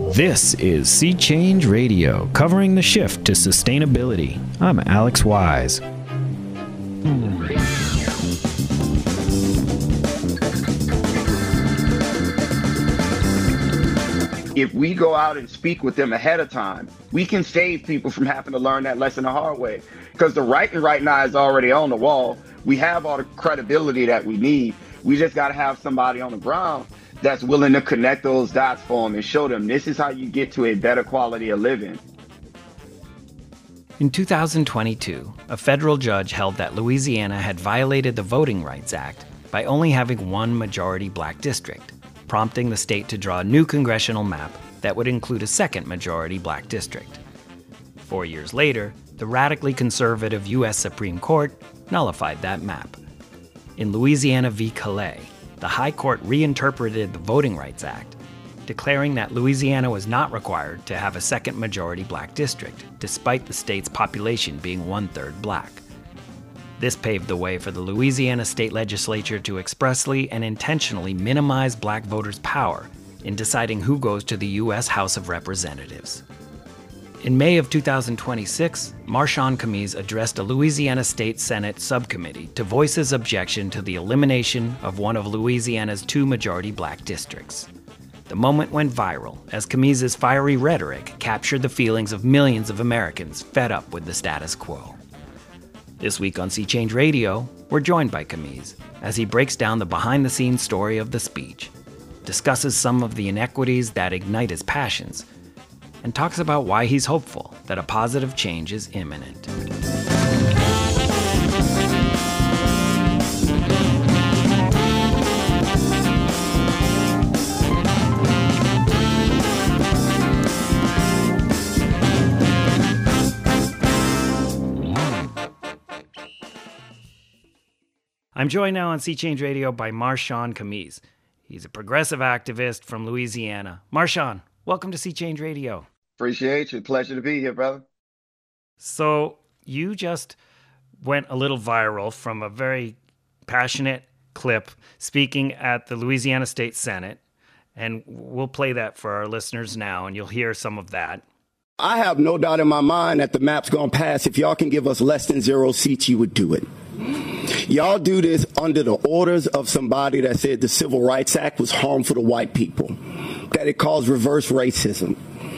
This is Sea Change Radio, covering the shift to sustainability. I'm Alex Wise. If we go out and speak with them ahead of time, we can save people from having to learn that lesson the hard way. Because the writing right now is already on the wall. We have all the credibility that we need. We just got to have somebody on the ground that's willing to connect those dots for them and show them this is how you get to a better quality of living. In 2022, a federal judge held that Louisiana had violated the Voting Rights Act by only having one majority black district, prompting the state to draw a new congressional map that would include a second majority black district. 4 years later, the radically conservative U.S. Supreme Court nullified that map. In Louisiana v. Calais, the High Court reinterpreted the Voting Rights Act, declaring that Louisiana was not required to have a second majority black district, despite the state's population being one-third black. This paved the way for the Louisiana state legislature to expressly and intentionally minimize black voters' power in deciding who goes to the U.S. House of Representatives. In May of 2026, Marshawn Camise addressed a Louisiana State Senate subcommittee to voice his objection to the elimination of one of Louisiana's two majority black districts. The moment went viral as Camise's fiery rhetoric captured the feelings of millions of Americans fed up with the status quo. This week on Sea Change Radio, we're joined by Camise as he breaks down the behind-the-scenes story of the speech, discusses some of the inequities that ignite his passions, and talks about why he's hopeful that a positive change is imminent. I'm joined now on Sea Change Radio by Marshawn Camise. He's a progressive activist from Louisiana. Marshawn, welcome to Sea Change Radio. Appreciate you. Pleasure to be here, brother. So you just went a little viral from a very passionate clip speaking at the Louisiana State Senate, and we'll play that for our listeners now, and you'll hear some of that. I have no doubt in my mind that the map's going to pass. If y'all can give us less than 0 seats, you would do it. Y'all do this under the orders of somebody that said the Civil Rights Act was harmful to white people, that it caused reverse racism.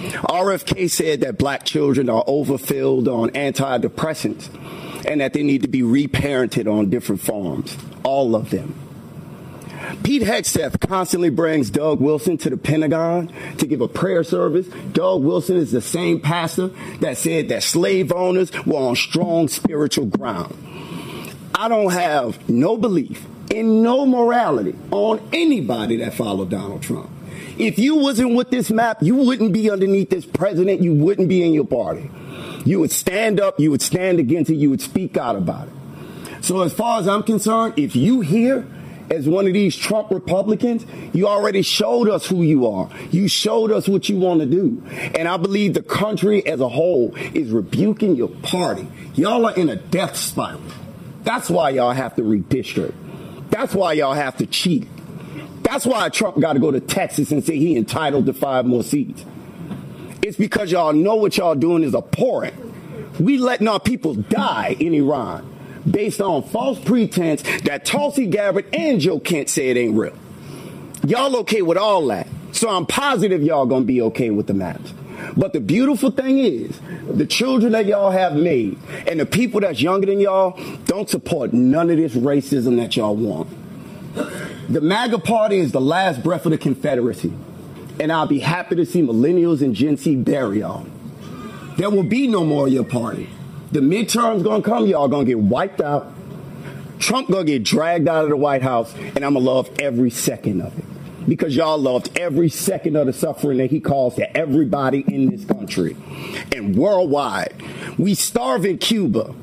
RFK said that black children are overfilled on antidepressants and that they need to be reparented on different farms, all of them. Pete Hegseth constantly brings Doug Wilson to the Pentagon to give a prayer service. Doug Wilson is the same pastor that said that slave owners were on strong spiritual ground. I don't have no belief in no morality on anybody that followed Donald Trump. If you wasn't with this map, you wouldn't be underneath this president. You wouldn't be in your party. You would stand up. You would stand against it. You would speak out about it. So as far as I'm concerned, if you here as one of these Trump Republicans, you already showed us who you are. You showed us what you want to do. And I believe the country as a whole is rebuking your party. Y'all are in a death spiral. That's why y'all have to redistrict. That's why y'all have to cheat. That's why Trump got to go to Texas and say he entitled to 5 more seats. It's because y'all know what y'all doing is abhorrent. We letting our people die in Iran based on false pretense that Tulsi Gabbard and Joe Kent said ain't real. Y'all okay with all that. So I'm positive y'all gonna be okay with the maps. But the beautiful thing is, the children that y'all have made and the people that's younger than y'all don't support none of this racism that y'all want. The MAGA party is the last breath of the Confederacy. And I'll be happy to see millennials and Gen Z bury y'all. There will be no more of your party. The midterms gonna come, y'all gonna get wiped out. Trump gonna get dragged out of the White House, and I'm gonna love every second of it. Because y'all loved every second of the suffering that he caused to everybody in this country. And worldwide, we starve in Cuba.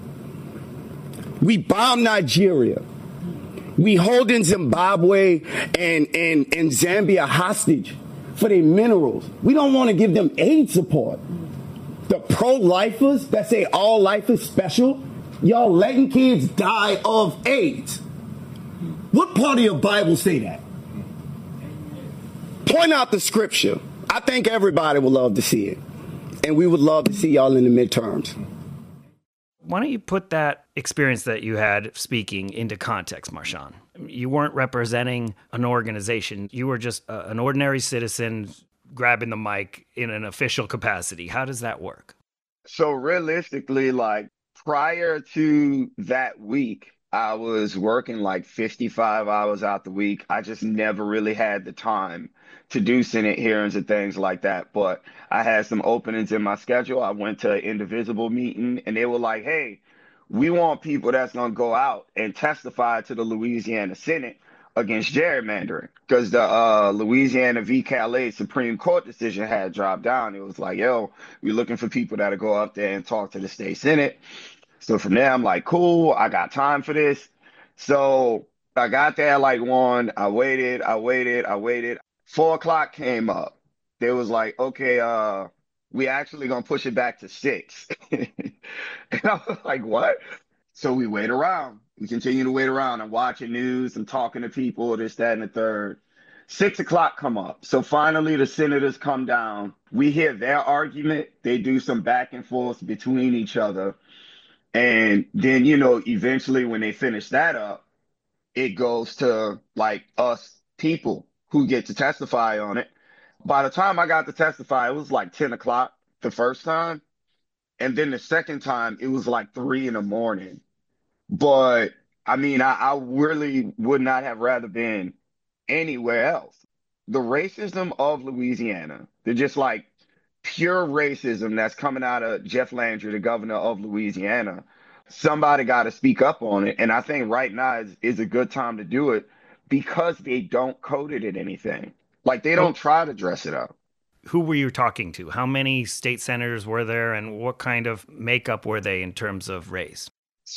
We bomb Nigeria. We holding Zimbabwe and Zambia hostage for their minerals. We don't want to give them aid support. The pro-lifers that say all life is special, y'all letting kids die of AIDS. What part of your Bible say that? Point out the scripture. I think everybody would love to see it. And we would love to see y'all in the midterms. Why don't you put that experience that you had speaking into context, Marshawn? You weren't representing an organization. You were just an ordinary citizen grabbing the mic in an official capacity. How does that work? So realistically, like prior to that week, I was working like 55 hours out the week. I just never really had the time to do Senate hearings and things like that. But I had some openings in my schedule. I went to an Indivisible meeting and they were like, hey, we want people that's going to go out and testify to the Louisiana Senate against gerrymandering because the Louisiana v. Calais Supreme Court decision had dropped down. It was like, yo, we're looking for people that'll go up there and talk to the state Senate. So from there, I'm like, cool, I got time for this. So I got there at like 1, I waited. 4 o'clock came up. They was like, okay, we actually gonna push it back to 6. And I was like, what? So we wait around. We continue to wait around. I'm watching news, I'm talking to people, this, that, and the third. 6 o'clock come up. So finally the senators come down. We hear their argument. They do some back and forth between each other. And then, eventually when they finish that up, it goes to like us people who get to testify on it. By the time I got to testify, it was like 10 o'clock the first time. And then the second time, it was like 3 in the morning. But I mean, I really would not have rather been anywhere else. The racism of Louisiana, they're just like pure racism that's coming out of Jeff Landry, the governor of Louisiana. Somebody got to speak up on it. And I think right now is a good time to do it because they don't code it in anything. Like they don't try to dress it up. Who were you talking to? How many state senators were there and what kind of makeup were they in terms of race?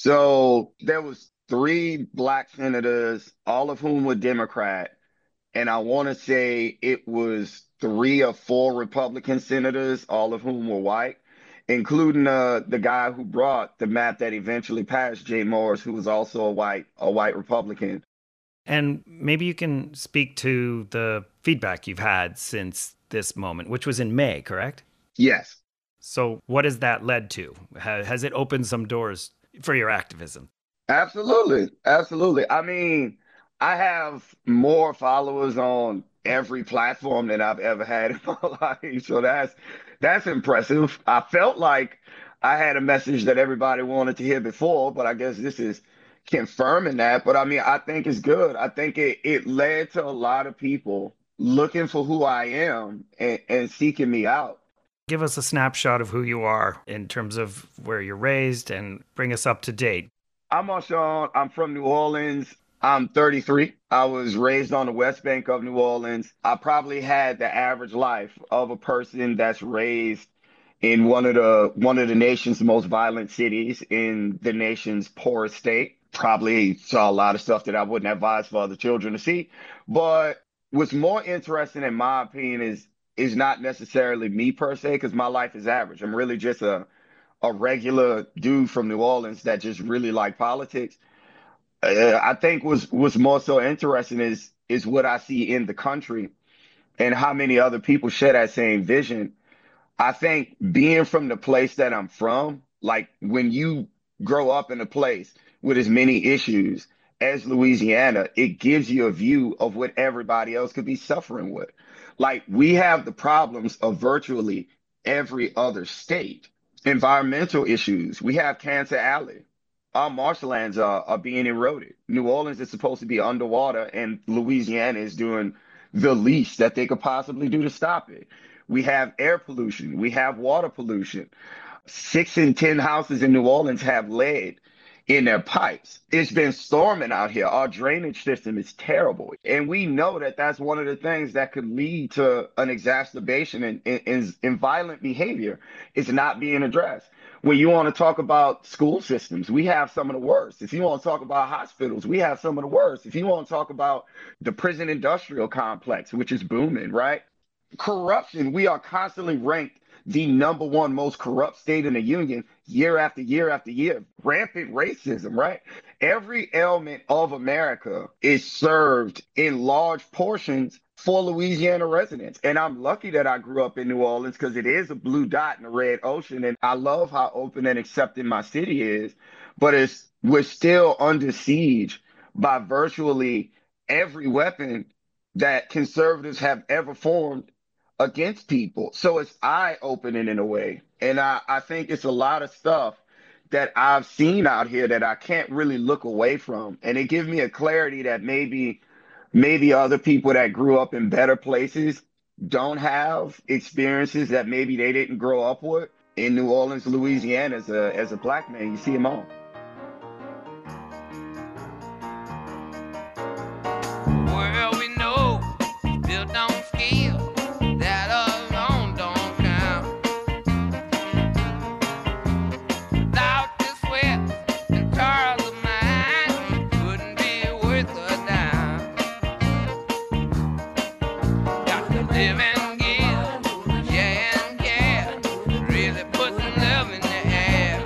So there was 3 black senators, all of whom were Democrat. And I want to say it was 3 or 4 Republican senators, all of whom were white, including the guy who brought the map that eventually passed, Jay Morris, who was also a white Republican. And maybe you can speak to the feedback you've had since this moment, which was in May, correct? Yes. So what has that led to? Has it opened some doors for your activism? Absolutely. Absolutely. I mean, I have more followers on every platform than I've ever had in my life. So that's impressive. I felt like I had a message that everybody wanted to hear before, but I guess this is confirming that. But I mean, I think it's good. I think it led to a lot of people looking for who I am and seeking me out. Give us a snapshot of who you are in terms of where you're raised and bring us up to date. I'm Marshawn. I'm from New Orleans. I'm 33. I was raised on the West Bank of New Orleans. I probably had the average life of a person that's raised in one of the nation's most violent cities in the nation's poorest state. Probably saw a lot of stuff that I wouldn't advise for other children to see. But what's more interesting, in my opinion, is not necessarily me per se, because my life is average. I'm really just a regular dude from New Orleans that just really like politics. I think what's more so interesting is what I see in the country and how many other people share that same vision. I think being from the place that I'm from, like when you grow up in a place with as many issues as Louisiana, it gives you a view of what everybody else could be suffering with. Like we have the problems of virtually every other state. Environmental issues. We have Cancer Alley. Our marshlands are being eroded. New Orleans is supposed to be underwater, and Louisiana is doing the least that they could possibly do to stop it. We have air pollution. We have water pollution. 6 in 10 houses in New Orleans have lead in their pipes. It's been storming out here. Our drainage system is terrible. And we know that that's one of the things that could lead to an exacerbation in violent behavior. It's not being addressed. When you want to talk about school systems, we have some of the worst. If you want to talk about hospitals, we have some of the worst. If you want to talk about the prison industrial complex, which is booming, right? Corruption, we are constantly ranked the #1 most corrupt state in the union year after year after year. Rampant racism, right? Every element of America is served in large portions for Louisiana residents. And I'm lucky that I grew up in New Orleans because it is a blue dot in the red ocean. And I love how open and accepting my city is. But we're still under siege by virtually every weapon that conservatives have ever formed against people. So it's eye-opening in a way. And I think it's a lot of stuff that I've seen out here that I can't really look away from. And it gives me a clarity that maybe other people that grew up in better places don't have experiences that maybe they didn't grow up with. In New Orleans, Louisiana, as a black man, you see them all. Well, we know it's built on skill. That alone don't count. Without the sweat and toil of mine, wouldn't be worth a dime. Got to live and give, yeah and yeah. Really put some love in the air.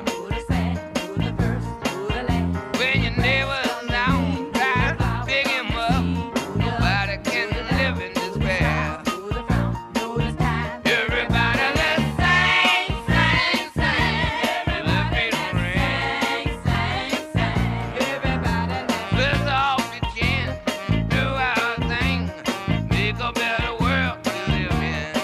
When your neighbor's down, try to pick him up. Nobody can live in despair. Everybody, let's sing, sing, sing. Let the freedom ring. Let's all pitch in, do our thing, make a better world to live in.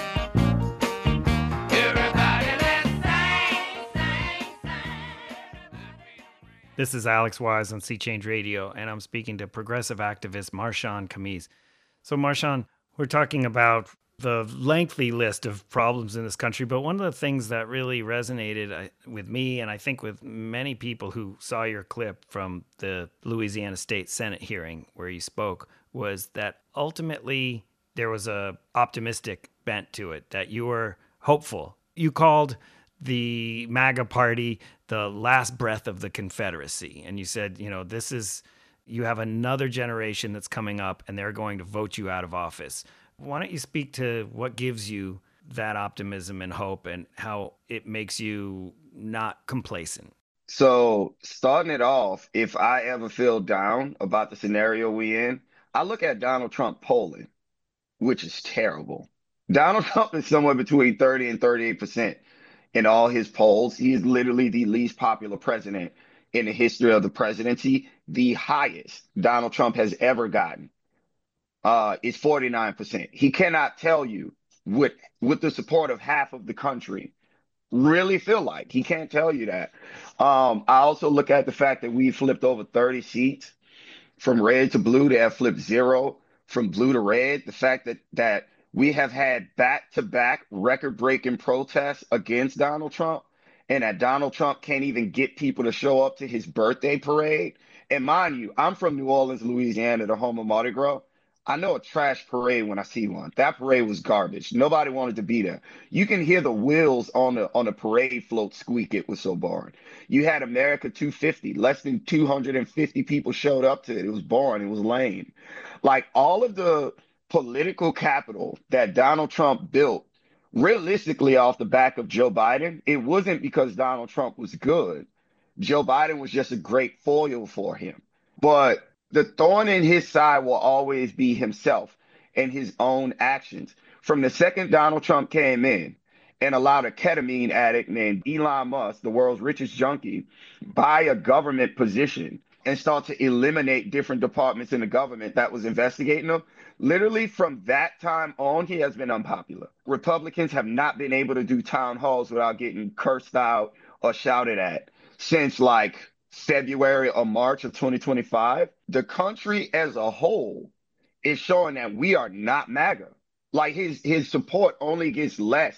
Everybody, let's sing, sing, sing. This is Alex Wise on Sea Change Radio, and I'm speaking to progressive activist Marshawn Khamis. So, Marshawn, we're talking about the lengthy list of problems in this country, but one of the things that really resonated with me, and I think with many people who saw your clip from the Louisiana State Senate hearing where you spoke, was that ultimately there was a optimistic bent to it, that you were hopeful. You called the MAGA party the last breath of the Confederacy. And you said, you have another generation that's coming up and they're going to vote you out of office. Why don't you speak to what gives you that optimism and hope and how it makes you not complacent? So starting it off, if I ever feel down about the scenario we in, I look at Donald Trump polling, which is terrible. Donald Trump is somewhere between 30 and 38% in all his polls. He is literally the least popular president in the history of the presidency. The highest Donald Trump has ever gotten is 49%. He cannot tell you with the support of half of the country really feel like. He can't tell you that. I also look at the fact that we flipped over 30 seats from red to blue. They have flipped 0 from blue to red. The fact that we have had back-to-back record-breaking protests against Donald Trump, and that Donald Trump can't even get people to show up to his birthday parade. And mind you, I'm from New Orleans, Louisiana, the home of Mardi Gras. I know a trash parade when I see one. That parade was garbage. Nobody wanted to be there. You can hear the wheels on the parade float squeak. It was so boring. You had America 250. Less than 250 people showed up to it. It was boring. It was lame. Like all of the political capital that Donald Trump built realistically off the back of Joe Biden, it wasn't because Donald Trump was good. Joe Biden was just a great foil for him. But the thorn in his side will always be himself and his own actions. From the second Donald Trump came in and allowed a ketamine addict named Elon Musk, the world's richest junkie, buy a government position and start to eliminate different departments in the government that was investigating him, literally from that time on, he has been unpopular. Republicans have not been able to do town halls without getting cursed out or shouted at since like February or March of 2025. The country as a whole is showing that we are not MAGA. Like his support only gets less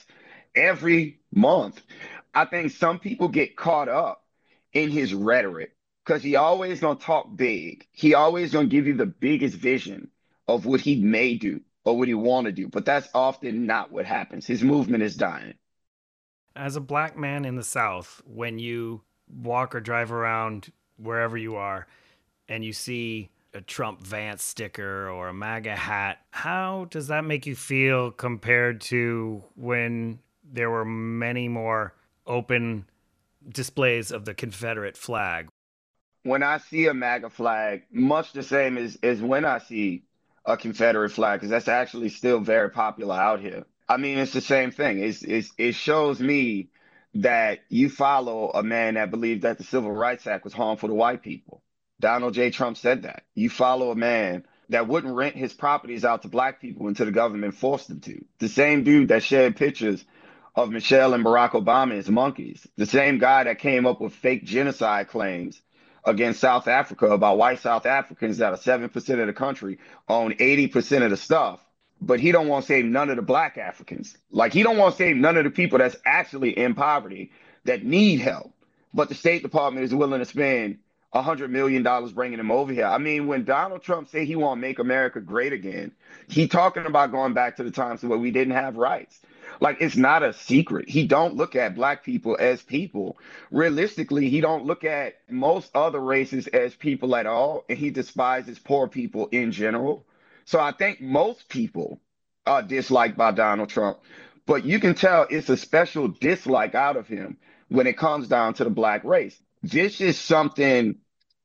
every month. I think some people get caught up in his rhetoric because he always gonna talk big. He always gonna give you the biggest vision of what he may do or what he want to do. But that's often not what happens. His movement is dying. As a black man in the South, when you walk or drive around wherever you are and you see a Trump Vance sticker or a MAGA hat, how does that make you feel compared to when there were many more open displays of the Confederate flag? When I see a MAGA flag, much the same as when I see a Confederate flag because that's actually still very popular out here. I mean, it's the same thing. It shows me that you follow a man that believed that the Civil Rights Act was harmful to white people. Donald J. Trump said that. You follow a man that wouldn't rent his properties out to black people until the government forced him to. The same dude that shared pictures of Michelle and Barack Obama as monkeys. The same guy that came up with fake genocide claims against South Africa about white South Africans that are 7% of the country own 80% of the stuff. But he don't want to save none of the black Africans. Like he don't want to save none of the people that's actually in poverty that need help. But the State Department is willing to spend $100 million bringing them over here. I mean, when Donald Trump say he want to make America great again, he talking about going back to the times where we didn't have rights. Like it's not a secret. He don't look at black people as people. Realistically, he don't look at most other races as people at all, and he despises poor people in general. So I think most people are disliked by Donald Trump, but you can tell it's a special dislike out of him when it comes down to the black race. This is something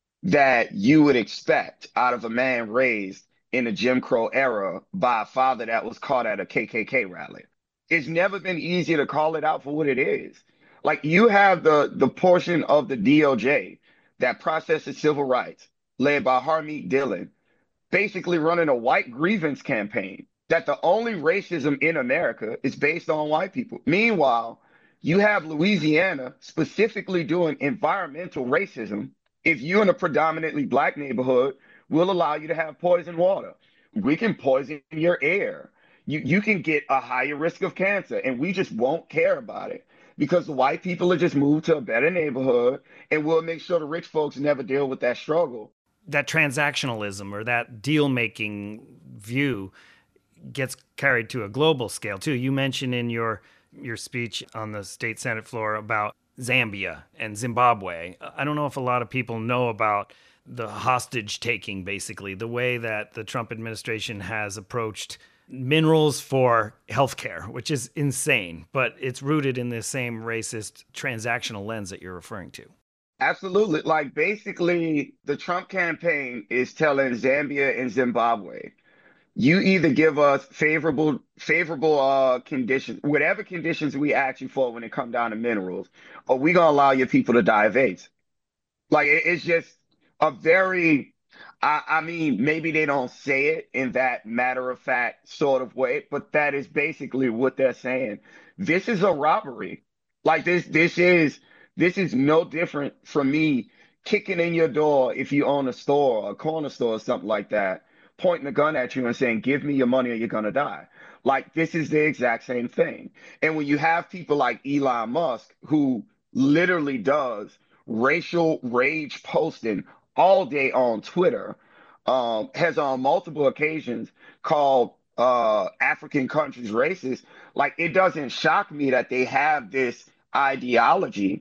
that you would expect out of a man raised in the Jim Crow era by a father that was caught at a KKK rally. It's never been easier to call it out for what it is. Like you have the portion of the DOJ that processes civil rights, led by Harmeet Dillon, basically running a white grievance campaign that the only racism in America is based on white people. Meanwhile, you have Louisiana specifically doing environmental racism. If you're in a predominantly black neighborhood, we'll allow you to have poison water. We can poison your air. You can get a higher risk of cancer, and we just won't care about it because the white people are just moved to a better neighborhood, and we'll make sure the rich folks never deal with that struggle. That transactionalism or that deal-making view gets carried to a global scale, too. You mentioned in your speech on the state Senate floor about Zambia and Zimbabwe. I don't know if a lot of people know about the hostage taking, basically, the way that the Trump administration has approached minerals for healthcare, which is insane, but it's rooted in the same racist transactional lens that you're referring to. Absolutely. Like basically the Trump campaign is telling Zambia and Zimbabwe, you either give us favorable conditions, whatever conditions we ask you for when it come down to minerals, or we're gonna allow your people to die of AIDS. Like it's just a very I mean, maybe they don't say it in that matter of fact sort of way, but that is basically what they're saying. This is a robbery. Like this is no different from me kicking in your door if you own a store, or a corner store or something like that, pointing a gun at you and saying, give me your money or you're gonna die. Like this is the exact same thing. And when you have people like Elon Musk, who literally does racial rage posting all day on Twitter, has on multiple occasions called African countries racist. Like it doesn't shock me that they have this ideology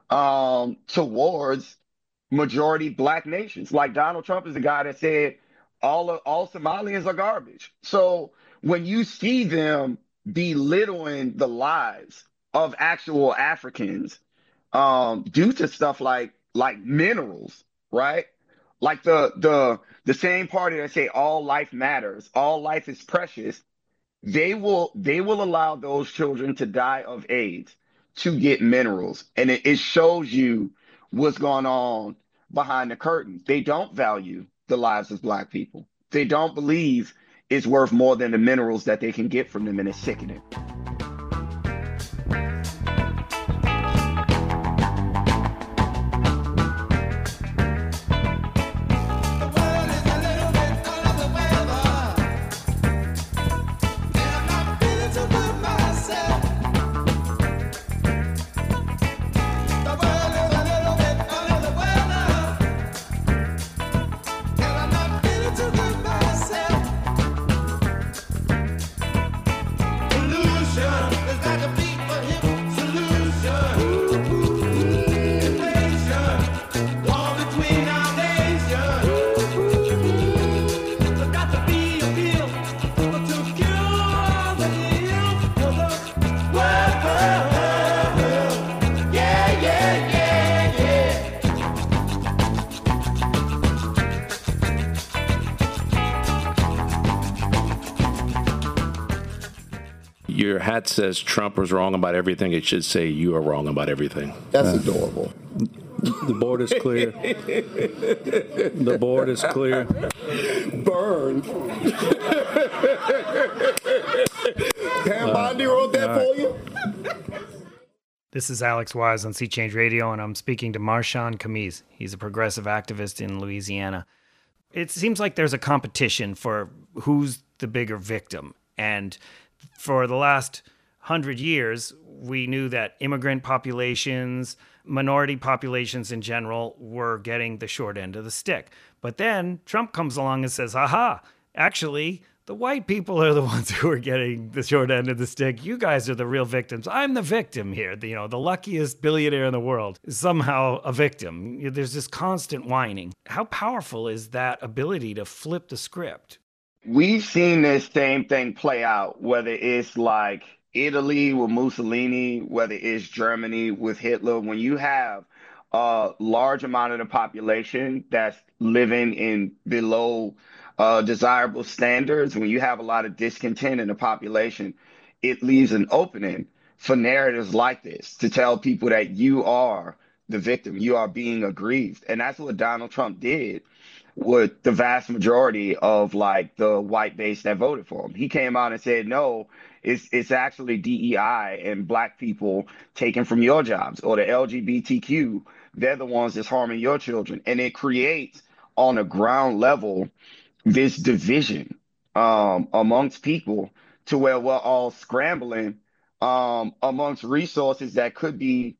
towards majority black nations. Like Donald Trump is the guy that said all Somalians are garbage. So when you see them belittling the lives of actual Africans due to stuff like minerals, right? Like the same party that say all life matters, all life is precious, they will allow those children to die of AIDS to get minerals. And it shows you what's going on behind the curtain. They don't value the lives of black people. They don't believe it's worth more than the minerals that they can get from them, and it's sickening. your hat says Trump was wrong about everything, it should say you are wrong about everything. That's adorable. The board is clear. The board is clear. Burn. Pam Bondi wrote that for you? This is Alex Wise on Sea Change Radio, and I'm speaking to Marshawn Khamis. He's a progressive activist in Louisiana. It seems like there's a competition for who's the bigger victim. And for the last 100 years, we knew that immigrant populations, minority populations in general, were getting the short end of the stick. But then Trump comes along and says, aha, actually, the white people are the ones who are getting the short end of the stick. You guys are the real victims. I'm the victim here. The luckiest billionaire in the world is somehow a victim. There's this constant whining. How powerful is that ability to flip the script? We've seen this same thing play out, whether it's like Italy with Mussolini, whether it's Germany with Hitler. When you have a large amount of the population that's living in below desirable standards, when you have a lot of discontent in the population, it leaves an opening for narratives like this to tell people that you are the victim, you are being aggrieved. And that's what Donald Trump did with the vast majority of like the white base that voted for him. He came out and said, no, it's actually DEI and black people taken from your jobs, or the LGBTQ, they're the ones that's harming your children. And it creates on a ground level this division amongst people to where we're all scrambling amongst resources that could be,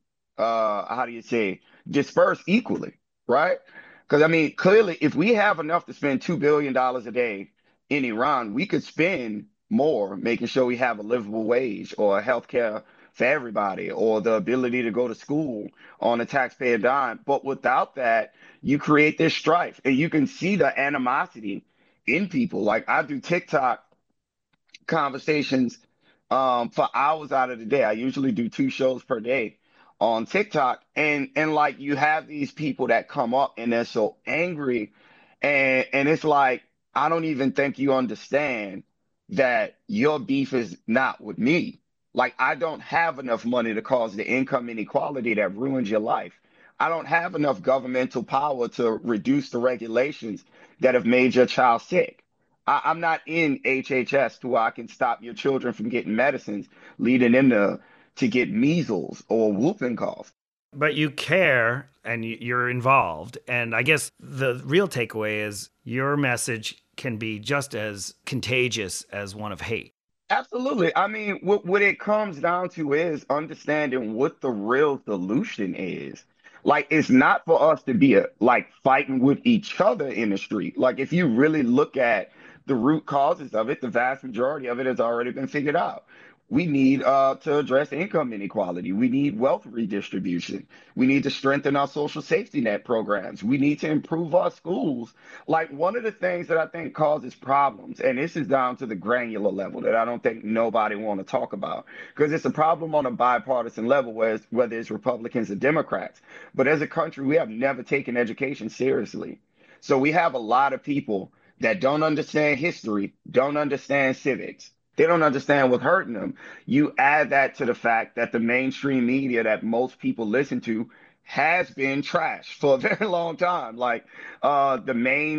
dispersed equally, right? Because, I mean, clearly, if we have enough to spend $2 billion a day in Iran, we could spend more making sure we have a livable wage or health care for everybody or the ability to go to school on a taxpayer dime. But without that, you create this strife, and you can see the animosity in people. Like, I do TikTok conversations for hours out of the day. I usually do 2 shows per day on TikTok, and like you have these people that come up and they're so angry, and it's like, I don't even think you understand that your beef is not with me. Like, I don't have enough money to cause the income inequality that ruins your life. I don't have enough governmental power to reduce the regulations that have made your child sick. I'm not in HHS to where I can stop your children from getting medicines leading them to get measles or whooping cough. But you care and you're involved. And I guess the real takeaway is your message can be just as contagious as one of hate. Absolutely. I mean, what it comes down to is understanding what the real solution is. Like, it's not for us to be fighting with each other in the street. Like, if you really look at the root causes of it, the vast majority of it has already been figured out. We need to address income inequality. We need wealth redistribution. We need to strengthen our social safety net programs. We need to improve our schools. Like, one of the things that I think causes problems, and this is down to the granular level that I don't think nobody want to talk about, because it's a problem on a bipartisan level, whether it's Republicans or Democrats. But as a country, we have never taken education seriously. So we have a lot of people that don't understand history, don't understand civics. They don't understand what's hurting them. You add that to the fact that the mainstream media that most people listen to has been trashed for a very long time. Like, the main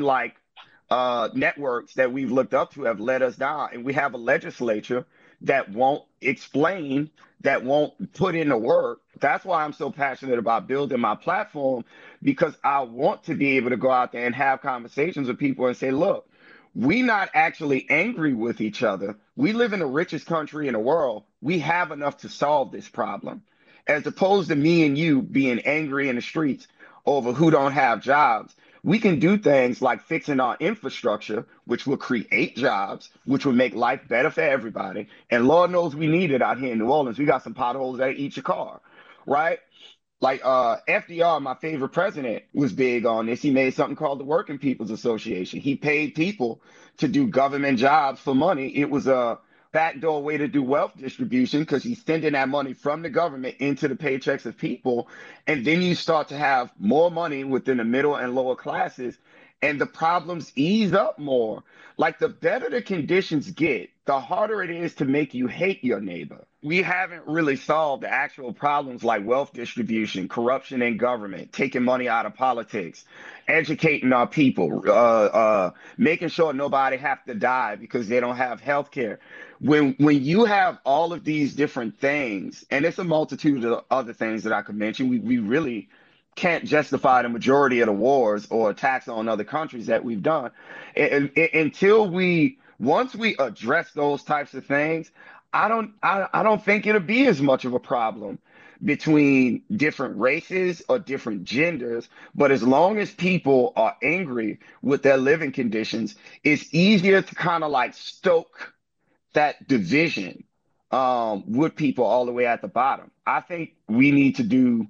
networks that we've looked up to have let us down. And we have a legislature that won't explain, that won't put in the work. That's why I'm so passionate about building my platform, because I want to be able to go out there and have conversations with people and say, look, we're not actually angry with each other. We live in the richest country in the world. We have enough to solve this problem, as opposed to me and you being angry in the streets over who don't have jobs. We can do things like fixing our infrastructure, which will create jobs, which will make life better for everybody. And Lord knows we need it out here in New Orleans. We got some potholes that eat your car, right? Like, FDR, my favorite president, was big on this. He made something called the Working People's Association. He paid people to do government jobs for money. It was a backdoor way to do wealth distribution, because he's sending that money from the government into the paychecks of people. And then you start to have more money within the middle and lower classes. and the problems ease up more. Like the better the conditions get, the harder it is to make you hate your neighbor. We haven't really solved the actual problems like wealth distribution, corruption in government, taking money out of politics, educating our people, making sure nobody have to die because they don't have health care. When you have all of these different things, and it's a multitude of other things that I could mention, we really can't justify the majority of the wars or attacks on other countries that we've done. Until once we address those types of things, I don't think it'll be as much of a problem between different races or different genders. But as long as people are angry with their living conditions, it's easier to kind of like stoke that division with people all the way at the bottom. I think we need to do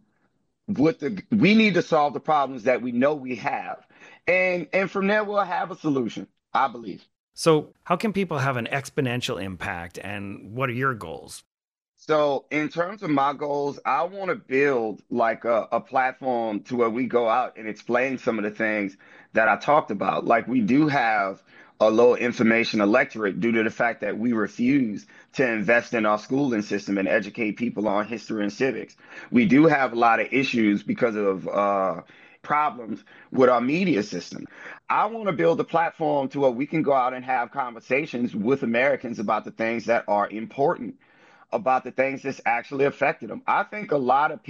we need to solve the problems that we know we have. And from there we'll have a solution, I believe. So how can people have an exponential impact, and what are your goals? So in terms of my goals, I want to build like a platform to where we go out and explain some of the things that I talked about. Like we do have a low information electorate due to the fact that we refuse to invest in our schooling system and educate people on history and civics. We do have a lot of issues because of problems with our media system. I want to build a platform to where we can go out and have conversations with Americans about the things that are important, about the things that's actually affected them. I think a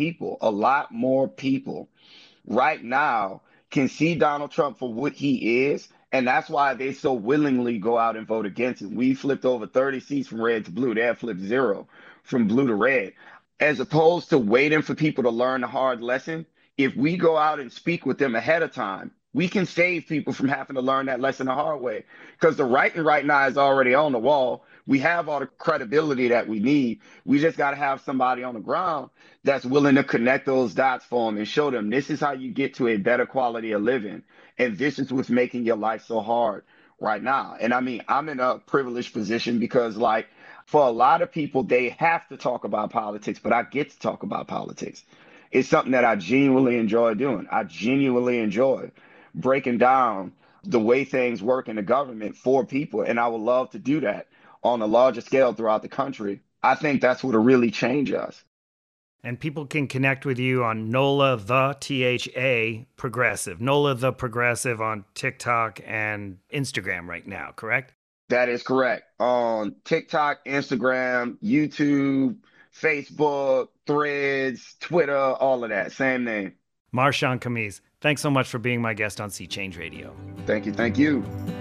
lot more people right now can see Donald Trump for what he is. And that's why they so willingly go out and vote against him. We flipped over 30 seats from red to blue. They have flipped 0 from blue to red. As opposed to waiting for people to learn the hard lesson, if we go out and speak with them ahead of time, we can save people from having to learn that lesson the hard way. Because the writing right now is already on the wall. We have all the credibility that we need. We just got to have somebody on the ground that's willing to connect those dots for them and show them this is how you get to a better quality of living. And this is what's making your life so hard right now. And I mean, I'm in a privileged position because, like, for a lot of people, they have to talk about politics, but I get to talk about politics. It's something that I genuinely enjoy doing. I genuinely enjoy breaking down the way things work in the government for people. And I would love to do that on a larger scale throughout the country. I think that's what'll really change us. And people can connect with you on NOLA the THA Progressive. NOLA the Progressive on TikTok and Instagram right now, correct? That is correct. On TikTok, Instagram, YouTube, Facebook, Threads, Twitter, all of that. Same name. Marshawn Khamis, thanks so much for being my guest on Sea Change Radio. Thank you. Thank you.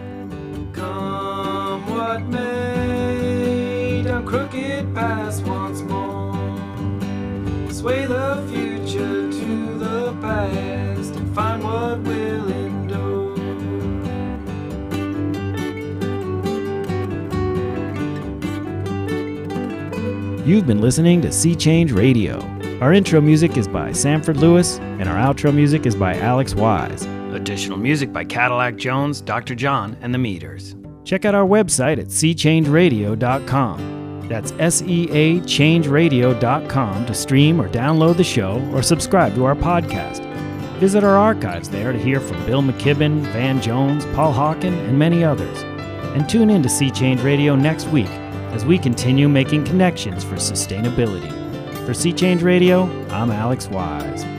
Come what may, down crooked paths once more. Sway the future to the past and find what will endure. You've been listening to Sea Change Radio. Our intro music is by Sanford Lewis, and our outro music is by Alex Wise. Additional music by Cadillac Jones, Dr. John, and the Meters. Check out our website at seachangeradio.com. That's SEAchangeradio.com to stream or download the show or subscribe to our podcast. Visit our archives there to hear from Bill McKibben, Van Jones, Paul Hawken, and many others. And tune in to Sea Change Radio next week as we continue making connections for sustainability. For Sea Change Radio, I'm Alex Wise.